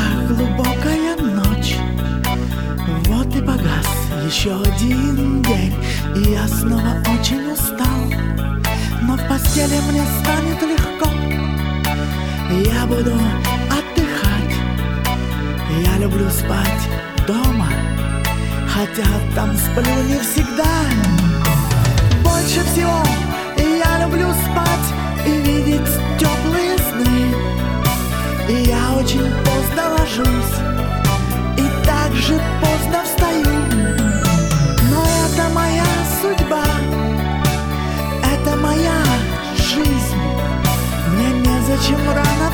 Ах, глубокая ночь, вот и погас еще один день, и я снова очень устал, но в постели мне станет легко. Я буду отдыхать, я люблю спать дома, хотя там сплю не всегда. Больше всего я люблю спать и видеть теплые сны, и я очень поздно ложусь и так же поздно встаю. Но это моя судьба, это моя жизнь, мне незачем рано